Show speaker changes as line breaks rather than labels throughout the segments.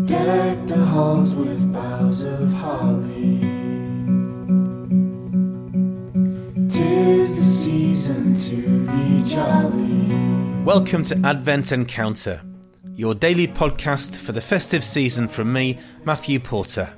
Deck the halls with boughs of holly. 'Tis the season to be jolly.
Welcome to Advent Encounter, your daily podcast for the festive season from me, Matthew Porter.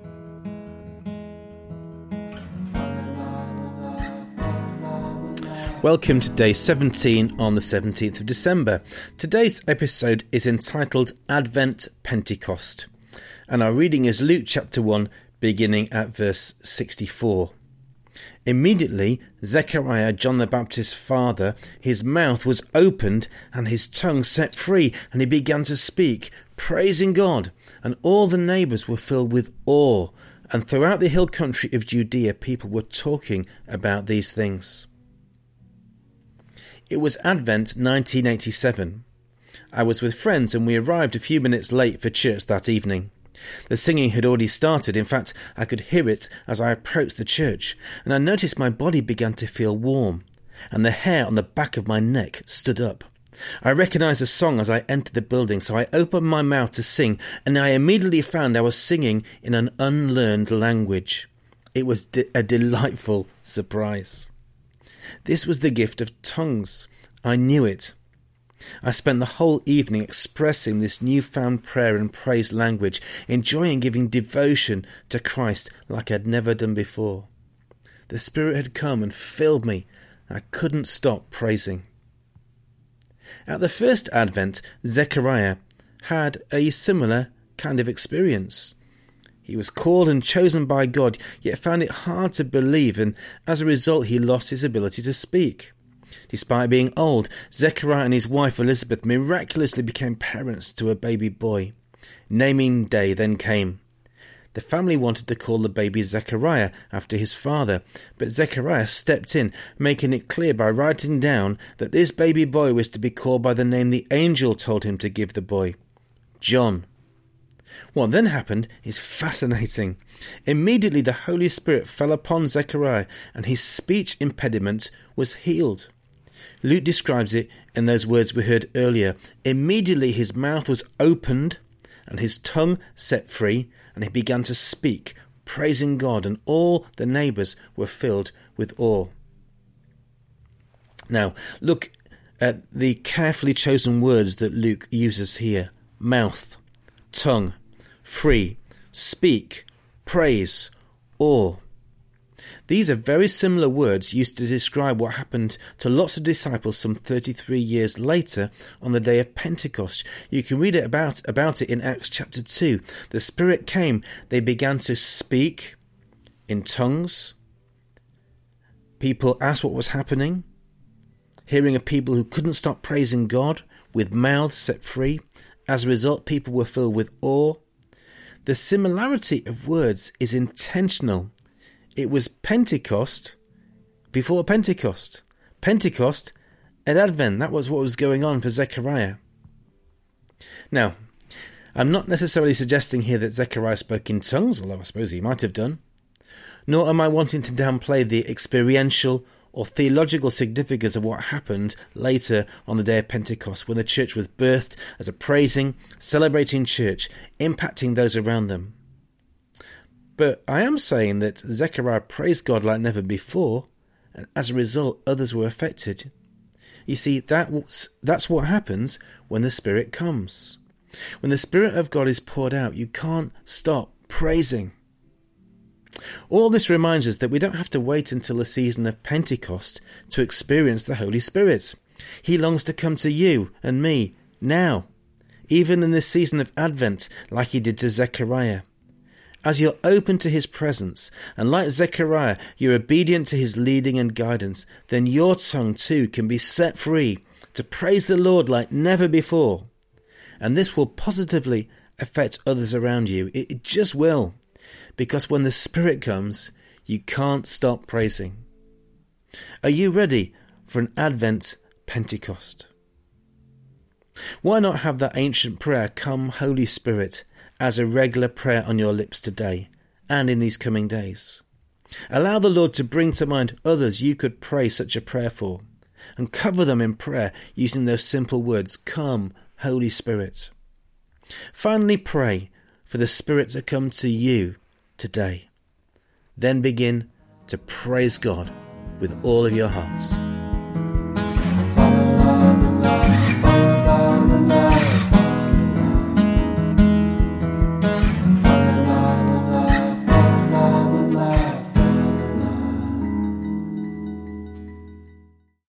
Welcome to day 17 on the 17th of December. Today's episode is entitled Advent Pentecost, and our reading is Luke chapter 1, beginning at verse 64. Immediately, Zechariah, John the Baptist's father, his mouth was opened and his tongue set free, and he began to speak, praising God, and all the neighbours were filled with awe, and throughout the hill country of Judea people were talking about these things. It was Advent 1987. I was with friends and we arrived a few minutes late for church that evening. The singing had already started. In fact, I could hear it as I approached the church, and I noticed my body began to feel warm, and the hair on the back of my neck stood up. I recognised the song as I entered the building, so I opened my mouth to sing, and I immediately found I was singing in an unlearned language. It was a delightful surprise. This was the gift of tongues. I knew it. I spent the whole evening expressing this newfound prayer and praise language, enjoying giving devotion to Christ like I'd never done before. The Spirit had come and filled me. I couldn't stop praising. At the first Advent, Zechariah had a similar kind of experience. He was called and chosen by God, yet found it hard to believe, and as a result he lost his ability to speak. Despite being old, Zechariah and his wife Elizabeth miraculously became parents to a baby boy. Naming day then came. The family wanted to call the baby Zechariah after his father, but Zechariah stepped in, making it clear by writing down that this baby boy was to be called by the name the angel told him to give the boy, John. What then happened is fascinating. Immediately the Holy Spirit fell upon Zechariah and his speech impediment was healed. Luke describes it in those words we heard earlier. Immediately his mouth was opened and his tongue set free, and he began to speak, praising God, and all the neighbours were filled with awe. Now, look at the carefully chosen words that Luke uses here. Mouth, tongue, free, speak, praise, awe. These are very similar words used to describe what happened to lots of disciples some 33 years later on the day of Pentecost. You can read it about it in Acts chapter 2. The Spirit came, they began to speak in tongues. People asked what was happening. Hearing of people who couldn't stop praising God with mouths set free. As a result, people were filled with awe. The similarity of words is intentional. It was Pentecost before Pentecost. Pentecost at Advent. That was what was going on for Zechariah. Now, I'm not necessarily suggesting here that Zechariah spoke in tongues, although I suppose he might have done. Nor am I wanting to downplay the experiential or theological significance of what happened later on the day of Pentecost, when the church was birthed as a praising, celebrating church, impacting those around them. But I am saying that Zechariah praised God like never before, and as a result others were affected. You see, that's what happens when the Spirit comes. When the Spirit of God is poured out, you can't stop praising. All this reminds us that we don't have to wait until the season of Pentecost to experience the Holy Spirit. He longs to come to you and me now, even in this season of Advent, like he did to Zechariah. As you're open to his presence, and like Zechariah, you're obedient to his leading and guidance, then your tongue too can be set free to praise the Lord like never before. And this will positively affect others around you. It just will. Because when the Spirit comes, you can't stop praising. Are you ready for an Advent Pentecost? Why not have that ancient prayer, "Come, Holy Spirit," as a regular prayer on your lips today and in these coming days? Allow the Lord to bring to mind others you could pray such a prayer for, and cover them in prayer using those simple words, "Come, Holy Spirit." Finally, pray, for the Spirit to come to you today. Then begin to praise God with all of your hearts.